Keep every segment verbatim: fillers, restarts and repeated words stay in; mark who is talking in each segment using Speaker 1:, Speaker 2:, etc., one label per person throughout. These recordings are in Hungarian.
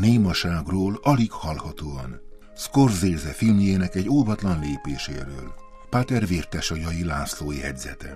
Speaker 1: némaságról alig hallhatóan. Scorsese filmjének egy óvatlan lépéséről. Páter Vértesajai László jegyzete.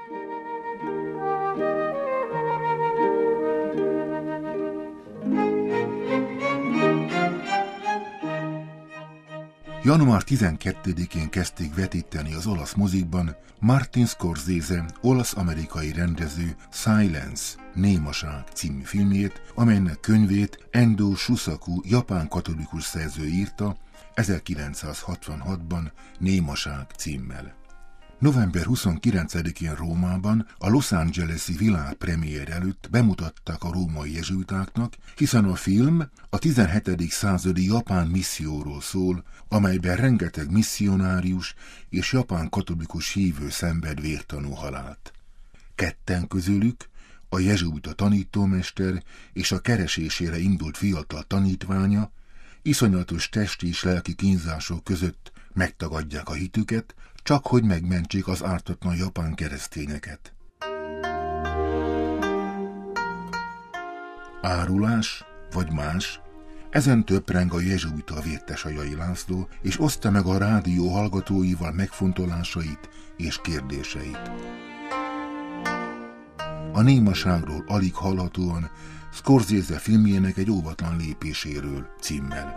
Speaker 1: január tizenkettedikén kezdték vetíteni az olasz mozikban Martin Scorsese olasz-amerikai rendező Silence, Némaság című filmjét, amelynek könyvét Endo Shusaku japán katolikus szerző írta ezerkilencszázhatvanhatban Némaság címmel. november huszonkilencedikén Rómában a Los Angeles-i világpremiér előtt bemutatták a római jezsuitáknak, hiszen a film a tizenhetedik századi japán misszióról szól, amelyben rengeteg misszionárius és japán katolikus hívő szenved vértanú halált. Ketten közülük, a jezsuita tanítómester és a keresésére indult fiatal tanítványa iszonyatos testi és lelki kínzások között megtagadják a hitüket, csak hogy megmentsék az ártatlan japán keresztényeket. Árulás vagy más? Ezen töpreng a jezsuita Vértesajai László, és oszta meg a rádió hallgatóival megfontolásait és kérdéseit. A némaságról alig hallhatóan Scorsese filmjének egy óvatlan lépéséről címmel.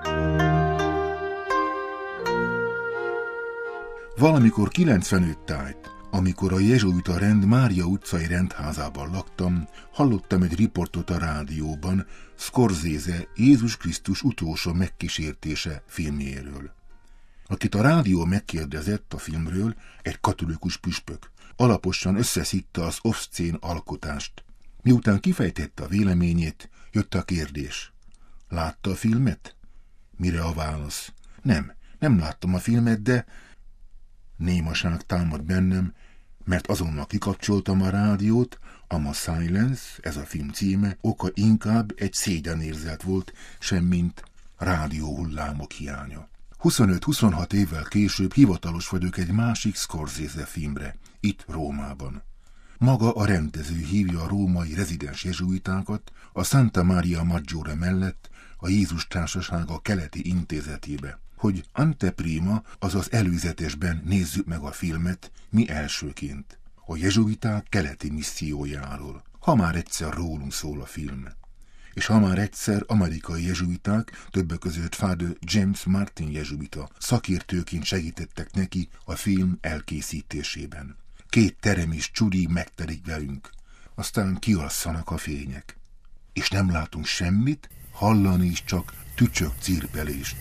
Speaker 1: Valamikor kilencvenöt tájt, amikor a jezsuita rend Mária utcai rendházában laktam, hallottam egy riportot a rádióban Scorsese Jézus Krisztus utolsó megkísértése filmjéről. Akit a rádió megkérdezett a filmről, egy katolikus püspök, alaposan összeszidta az oszcén alkotást. Miután kifejtette a véleményét, jött a kérdés. Látta a filmet? Mire a válasz? Nem, nem láttam a filmet, de... Némaság támad bennem, mert azonnal kikapcsoltam a rádiót, ám a Silence, ez a film címe, oka inkább egy szégyenérzet volt, semmint rádióhullámok hiánya. huszonöt-huszonhat évvel később hivatalos vagyok egy másik Scorsese filmre, itt Rómában. Maga a rendező hívja a római rezidens jezsuitákat a Santa Maria Maggiore mellett a Jézus Társasága keleti intézetébe, hogy anteprima, azaz előzetesben nézzük meg a filmet, mi elsőként, a jezsuiták keleti missziójáról, ha már egyszer rólunk szól a film. És ha már egyszer amerikai jezsuiták, többek között Father James Martin jezsuita szakértőként segítettek neki a film elkészítésében. Két terem is csudi megtelik velünk, aztán kiasszanak a fények. És nem látunk semmit, hallani is csak tücsök cirpelést.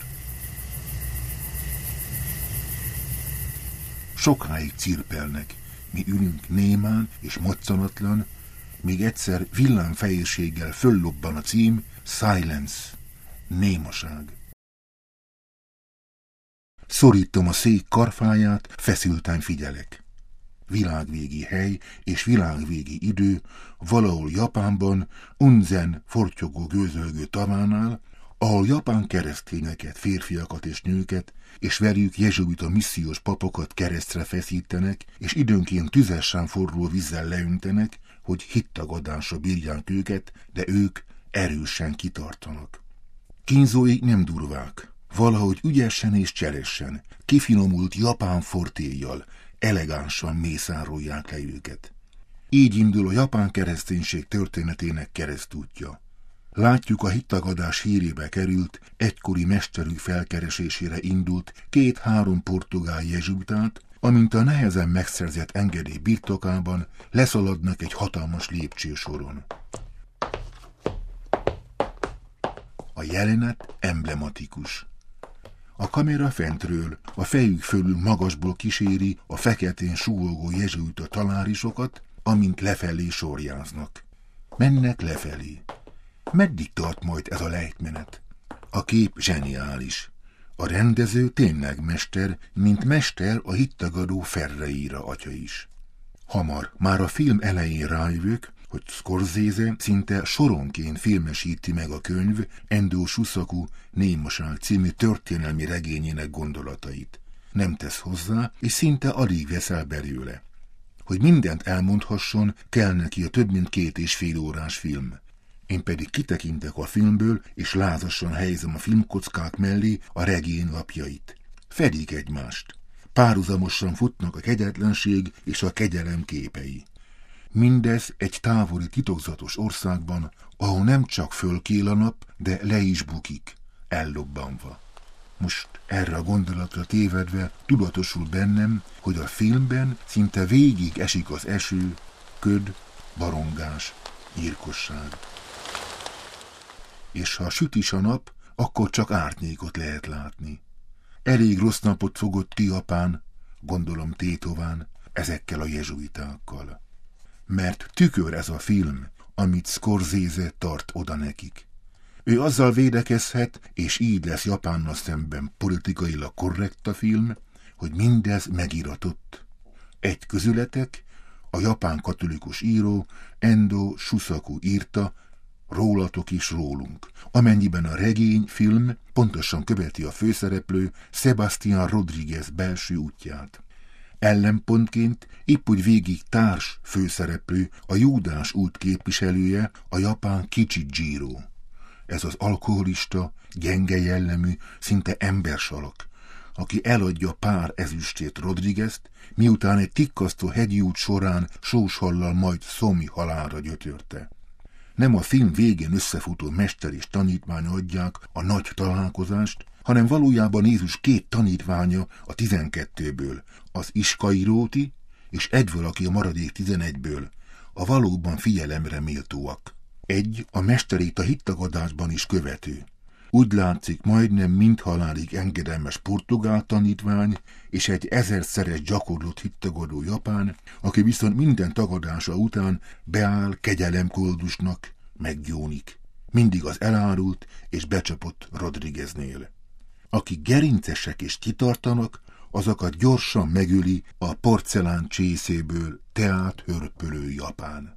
Speaker 1: Sokáig cirpelnek, mi ülünk némán és moccanatlan, míg egyszer villámfejérséggel föllobban a cím Silence, Némaság. Szorítom a szék karfáját, feszülten figyelek. Világvégi hely és világvégi idő valahol Japánban, Unzen fortyogó gőzölgő tavánál, ahol japán keresztényeket, férfiakat és nőket, és velük jezsuita missziós papokat keresztre feszítenek, és időnként tüzesen forró vízzel leöntenek, hogy hittagadásra bírják őket, de ők erősen kitartanak. Kínzóik nem durvák, valahogy ügyesen és cselesen, kifinomult japán fortéjjal, elegánsan mészárolják le őket. Így indul a japán kereszténység történetének keresztútja. Látjuk, a hittagadás hírébe került, egykori mesterük felkeresésére indult két-három portugál jezsuitát, amint a nehezen megszerzett engedély birtokában leszaladnak egy hatalmas lépcsősoron. A jelenet emblematikus. A kamera fentről, a fejük fölül magasból kíséri a feketén súgolgó jezsuita talárisokat, amint lefelé sorjáznak. Mennek lefelé. Meddig tart majd ez a lejtmenet? A kép zseniális. A rendező tényleg mester, mint mester a hittagadó Ferreira atya is. Hamar, már a film elején rájövök, hogy Scorsese szinte soronként filmesíti meg a könyv Endo Shusaku Némaság című történelmi regényének gondolatait. Nem tesz hozzá, és szinte alig vesz el belőle. Hogy mindent elmondhasson, kell neki a több mint két és fél órás film. Én pedig kitekintek a filmből, és lázasan helyezem a filmkockák mellé a regény lapjait. Fedik egymást. Párhuzamosan futnak a kegyetlenség és a kegyelem képei. Mindez egy távoli titokzatos országban, ahol nem csak fölkél a nap, de le is bukik, ellobbanva. Most erre a gondolatra tévedve tudatosul bennem, hogy a filmben szinte végig esik az eső, köd, barongás, gyilkosság. És ha süt is a nap, akkor csak árnyékot lehet látni. Elég rossz napot fogott ki Japán, gondolom tétován, ezekkel a jezsuitákkal. Mert tükör ez a film, amit Scorsese tart oda nekik. Ő azzal védekezhet, és így lesz Japánnal szemben politikailag korrekt a film, hogy mindez megiratott. Egy közületek, a japán katolikus író Endo Shusaku írta, Rólatok is rólunk, amennyiben a regény, film pontosan követi a főszereplő Sebastián Rodríguez belső útját. Ellenpontként épp úgy végig társ főszereplő, a Júdás út képviselője, a japán Kichijiro. Ez az alkoholista, gyenge jellemű, szinte embersalak, aki eladja pár ezüstét Rodríguezt, miután egy tikkasztó hegyi út során sóshallal majd szomi halálra gyötörte. Nem a film végén összefutó mester és tanítvány adják a nagy találkozást, hanem valójában Jézus két tanítványa a tizenkettőből, az Iskairóti és egy valaki a maradék tizenegyből, a valóban figyelemre méltóak. Egy a mesterét a hittagadásban is követő. Úgy látszik majdnem mind halálig engedelmes portugál tanítvány és egy ezerszeres gyakorlott hittagadó japán, aki viszont minden tagadása után beáll kegyelemkoldusnak, meggyónik. Mindig az elárult és becsapott Rodrígueznél. Akik gerincesek és kitartanak, azokat gyorsan megöli a porcelán csészéből teát hörpölő Japán.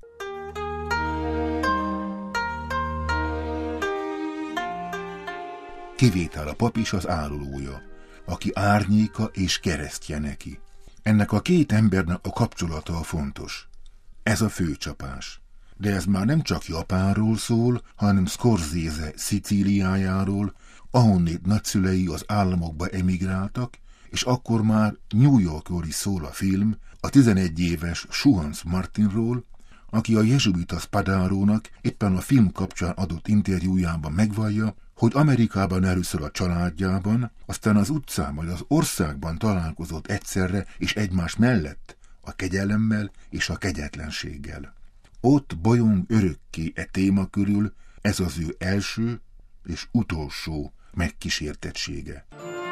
Speaker 1: Kivétel a pap is az árulója, aki árnyéka és keresztje neki. Ennek a két embernek a kapcsolata a fontos. Ez a főcsapás. De ez már nem csak Japánról szól, hanem Scorsese Szicíliájáról, ahonnét nagyszülei az államokba emigráltak, és akkor már New Yorkról is szól a film, a tizenegy éves Suhans Martinról, aki a jezsuita Spadarónak éppen a film kapcsán adott interjújában megvallja, hogy Amerikában először a családjában, aztán az utcán vagy az országban találkozott egyszerre és egymás mellett a kegyelemmel és a kegyetlenséggel. Ott bolyong örökké e téma körül, ez az ő első és utolsó megkísértettsége.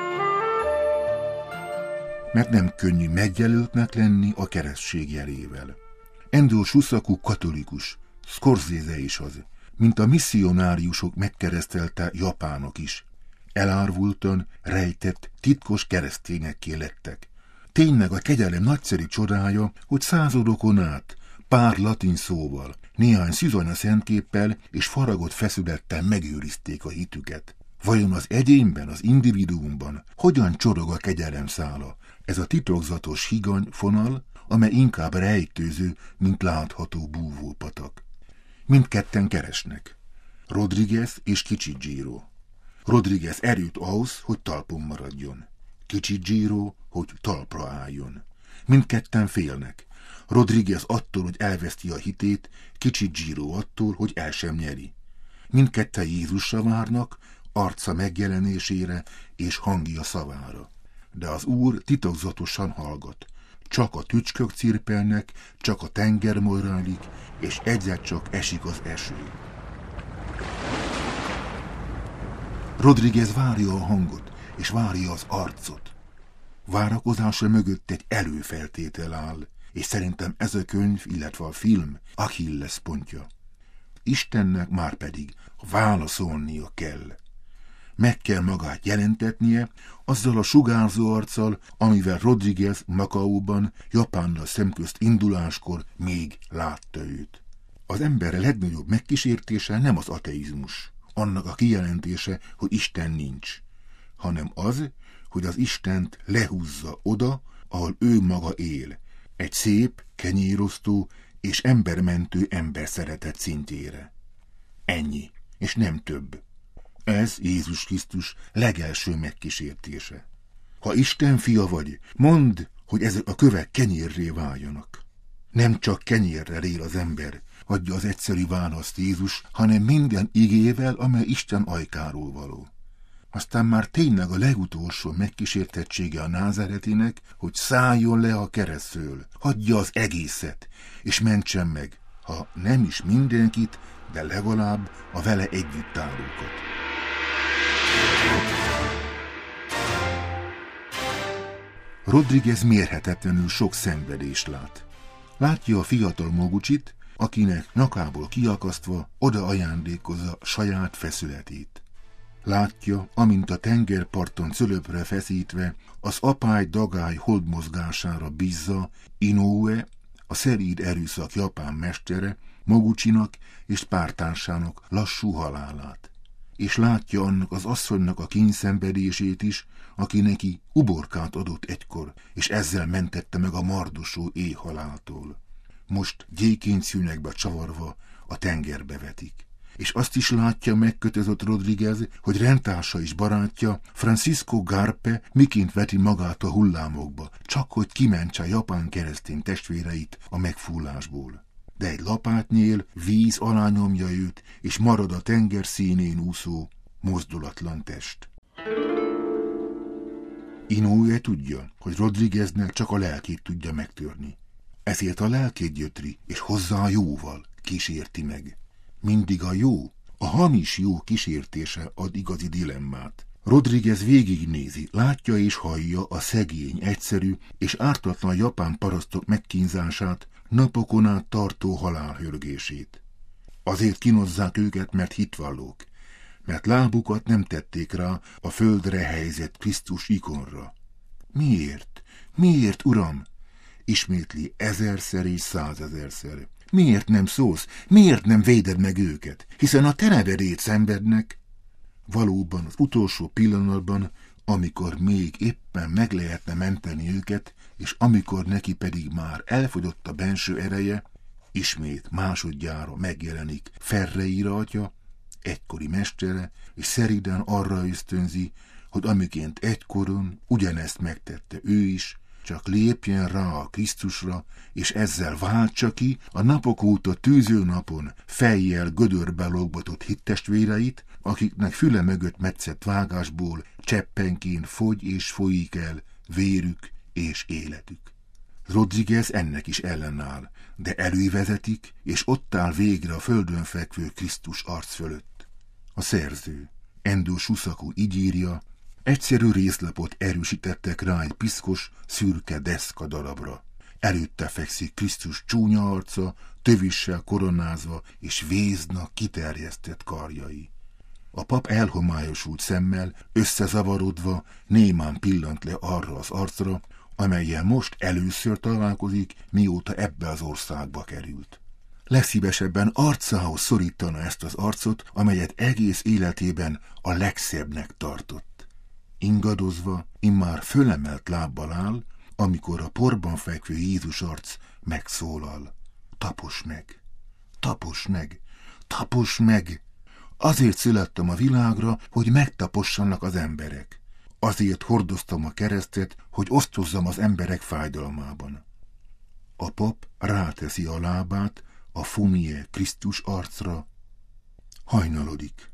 Speaker 1: Mert nem könnyű megjelöltnek lenni a keresztség jelével. Endo Shusaku katolikus, Scorsese is az, mint a misszionáriusok megkeresztelte japánok is. Elárvultan, rejtett, titkos keresztényekké lettek. Tényleg a kegyelem nagyszerű csodája, hogy századokon át, pár latin szóval, néhány szűzanya szentképpel és faragott feszülettel megőrizték a hitüket. Vajon az egyénben, az individuumban hogyan csorog a kegyelem szála? Ez a titokzatos higany fonal, amely inkább rejtőző, mint látható búvópatak. Mindketten keresnek. Rodríguez és Kichijiro. Rodríguez erőt ahhoz, hogy talpon maradjon. Kichijiro, hogy talpra álljon. Mindketten félnek. Rodríguez attól, hogy elveszti a hitét, Kichijiro attól, hogy el sem nyeri. Mindketten Jézusra várnak, arca megjelenésére és hangja szavára. De az Úr titokzatosan hallgat. Csak a tücskök cirpelnek, csak a tenger morrálik, és egyszer csak esik az eső. Rodríguez várja a hangot, és várja az arcot. Várakozása mögött egy előfeltétel áll, és szerintem ez a könyv, illetve a film Achilles pontja. Istennek már pedig válaszolnia kell. Meg kell magát jelentetnie azzal a sugárzó arccal, amivel Rodríguez Macaóban Japánnal szemközt induláskor még látta őt. Az ember legnagyobb megkísértése nem az ateizmus, annak a kijelentése, hogy Isten nincs, hanem az, hogy az Istent lehúzza oda, ahol ő maga él, egy szép, kenyérosztó és embermentő emberszeretet szintjére. Ennyi, és nem több. Ez Jézus Krisztus legelső megkísértése. Ha Isten fia vagy, mondd, hogy ezek a kövek kenyérré váljanak. Nem csak kenyérre él az ember, adja az egyszerű választ Jézus, hanem minden igével, amely Isten ajkáról való. Aztán már tényleg a legutolsó megkísértettsége a názáretinek, hogy szálljon le a keresztről, hagyja az egészet, és mentsen meg, ha nem is mindenkit, de legalább a vele együtt állókat. Rodriguez mérhetetlenül sok szenvedést lát. Látja a fiatal Mogucsit, akinek nyakából kiakasztva oda ajándékozza saját feszületét. Látja, amint a tengerparton cölöpre feszítve az apály-dagály holdmozgására bízza Inoue, a szelíd erőszak japán mestere, Mogucsinak és pártársának lassú halálát. És látja annak az asszonynak a kínyszenvedését is, aki neki uborkát adott egykor, és ezzel mentette meg a mardosó éhhaláltól. Most gyékény szűnekbe csavarva a tengerbe vetik. És azt is látja megkötözött Rodriguez, hogy rendtársa és barátja, Francisco Garpe miként veti magát a hullámokba, csak hogy kimentse a japán keresztény testvéreit a megfullásból. De egy lapátnyél víz alá nyomja őt, és marad a tenger színén úszó, mozdulatlan test. Inoue tudja, hogy Rodrigueznek csak a lelkét tudja megtörni. Ezért a lelkét gyötri, és hozzá a jóval kísérti meg. Mindig a jó, a hamis jó kísértése ad igazi dilemmát. Rodriguez végignézi, látja és hallja a szegény, egyszerű és ártatlan japán parasztok megkínzását, napokon át tartó halálhörgését. Azért kínozzák őket, mert hitvallók, mert lábukat nem tették rá a földre helyezett Krisztus ikonra. Miért? Miért, uram? Ismétli ezerszer és százezerszer. Miért nem szólsz? Miért nem véded meg őket? Hiszen a te nevedét szenvednek. Valóban az utolsó pillanatban, amikor még éppen meg lehetne menteni őket, és amikor neki pedig már elfogyott a benső ereje, ismét másodjára megjelenik Ferreira atya, egykori mestere, és szeriden arra ösztönzi, hogy amiként egykoron ugyanezt megtette ő is, csak lépjen rá a Krisztusra, és ezzel váltsa ki a napok óta tűző napon fejjel gödörbe logbatott hittestvéreit, akiknek füle mögött metszett vágásból cseppenként fogy és folyik el vérük és életük. Rodriguez ennek is ellenáll, de elővezetik, és ott áll végre a földön fekvő Krisztus arc fölött. A szerző, Endo Shusaku így írja, egyszerű részlapot erősítettek rá egy piszkos, szürke deszka darabra. Előtte fekszik Krisztus csúnya arca, tövissel koronázva és vézna kiterjesztett karjai. A pap elhomályosult szemmel, összezavarodva némán pillant le arra az arcra, amellyel most először találkozik, mióta ebbe az országba került. Legszívesebben arcához szorítana ezt az arcot, amelyet egész életében a legszebbnek tartott. Ingadozva, immár fölemelt lábbal áll, amikor a porban fekvő Jézus arc megszólal. Tapos meg! Tapos meg! Tapos meg! Azért születtem a világra, hogy megtapossanak az emberek. Azért hordoztam a keresztet, hogy osztozzam az emberek fájdalmában. A pap ráteszi a lábát a Fumie Krisztus arcra. Hajnalodik.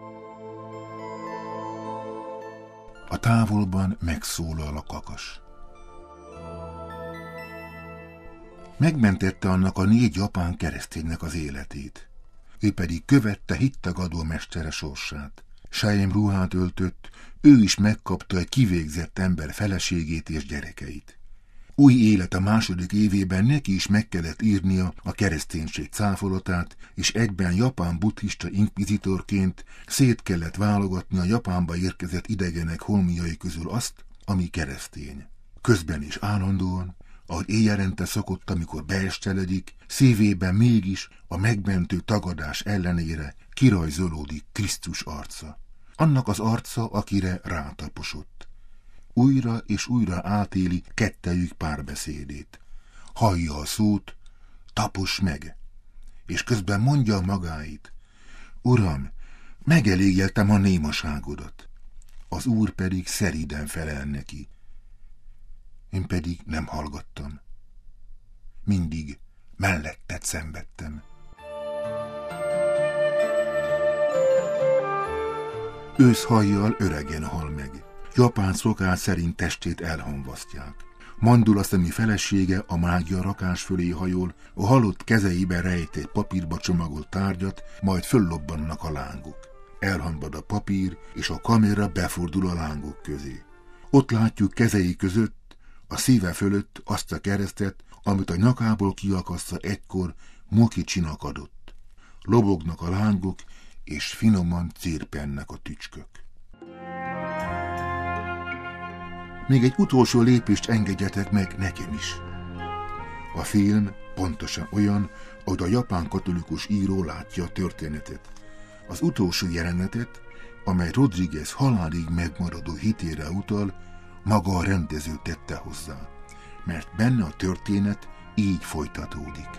Speaker 1: A távolban megszólal a kakas. Megmentette annak a négy japán kereszténynek az életét. Ő pedig követte hittagadó mestere sorsát. Sájem ruhát öltött, ő is megkapta egy kivégzett ember feleségét és gyerekeit. Új élet a második évében neki is meg kellett írnia a kereszténység cáfolatát, és egyben japán buddhista inkvizitorként szét kellett válogatni a Japánba érkezett idegenek holmiai közül azt, ami keresztény. Közben is állandóan, ahogy éjjelente szokott, amikor beesteledik, szívében mégis a megmentő tagadás ellenére kirajzolódik Krisztus arca. Annak az arca, akire rátaposott. Újra és újra átéli kettejük párbeszédét. Hallja a szót, tapos meg, és közben mondja magáit, Uram, megelégéltem a némaságodat. Az Úr pedig szeríden felel neki. Én pedig nem hallgattam. Mindig melletted szenvedtem. Őszhajjal öregen hal meg. Japán szokás szerint testét elhamvasztják. Mandula szemi felesége a mágia rakás fölé hajol, a halott kezeibe rejt egy papírba csomagolt tárgyat, majd föllobbannak a lángok. Elhambad a papír, és a kamera befordul a lángok közé. Ott látjuk kezei között, a szíve fölött azt a keresztet, amit a nyakából kiakasztva egykor Mokicsinak adott. Lobognak a lángok, és finoman cirpennek a tücskök. Még egy utolsó lépést engedjetek meg nekem is. A film pontosan olyan, ahogy a japán katolikus író látja a történetet. Az utolsó jelenetet, amely Rodriguez halálig megmaradó hitére utal, maga a rendező tette hozzá, mert benne a történet így folytatódik.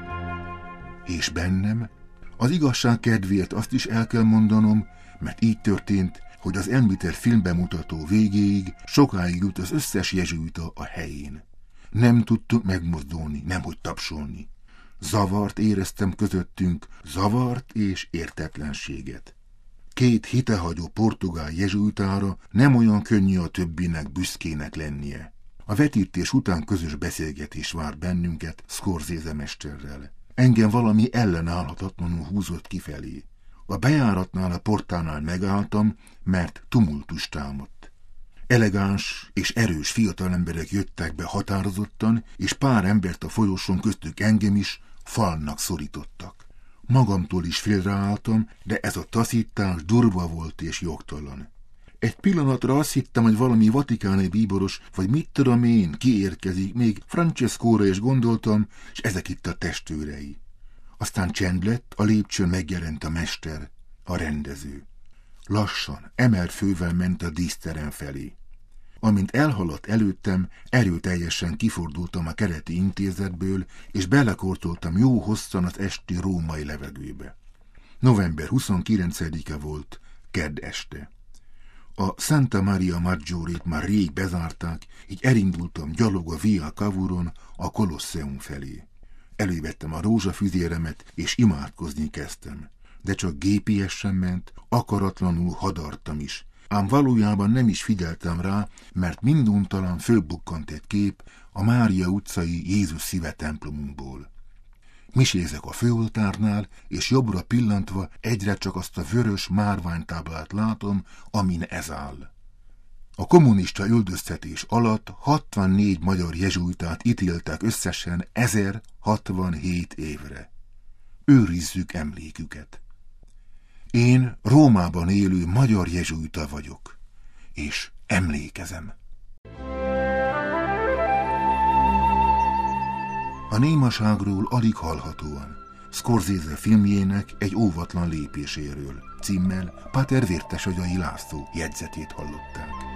Speaker 1: És bennem, az igazság kedvéért azt is el kell mondanom, mert így történt, hogy az említett filmbemutató végéig sokáig jut az összes jezsuita a helyén. Nem tudtunk megmozdulni, nemhogy tapsolni. Zavart éreztem közöttünk, zavart és értetlenséget. Két hitehagyó portugál jezsuitára nem olyan könnyű a többinek büszkének lennie. A vetítés után közös beszélgetés vár bennünket Scorsese mesterrel. Engem valami ellenállhatatlanul húzott kifelé. A bejáratnál a portánál megálltam, mert tumultus támadt. Elegáns és erős fiatalemberek jöttek be határozottan, és pár embert a folyosón, köztük engem is, falnak szorítottak. Magamtól is félreálltam, de ez a taszítás durva volt és jogtalan. Egy pillanatra azt hittem, hogy valami vatikáni bíboros, vagy mit tudom én, kiérkezik, még Francescóra is gondoltam, és ezek itt a testőrei. Aztán csend lett, a lépcsőn megjelent a mester, a rendező. Lassan, emelt fővel ment a díszterem felé. Amint elhaladt előttem, erőteljesen kifordultam a kereti intézetből, és belekortoltam jó hosszan az esti római levegőbe. november huszonkilencedike volt, kedd este. A Santa Maria Maggiore-t már rég bezárták, így elindultam gyalog a Via Cavuron a Kolosseum felé. Elővettem a rózsafüzéremet, és imádkozni kezdtem. De csak gé pé es sem ment, akaratlanul hadartam is. Ám valójában nem is figyeltem rá, mert minduntalan fölbukkant egy kép a Mária utcai Jézus szíve templomunkból. Misézek a főoltárnál, és jobbra pillantva egyre csak azt a vörös márványtáblát látom, amin ez áll. A kommunista üldöztetés alatt hatvannégy magyar jezsuitát ítéltek összesen ezerhatvanhét évre. Őrizzük emléküket. Én Rómában élő magyar jezsuita vagyok, és emlékezem. A némaságról alig hallhatóan, Scorsese filmjének egy óvatlan lépéséről, címmel Pater Vértesagyai László jegyzetét hallották.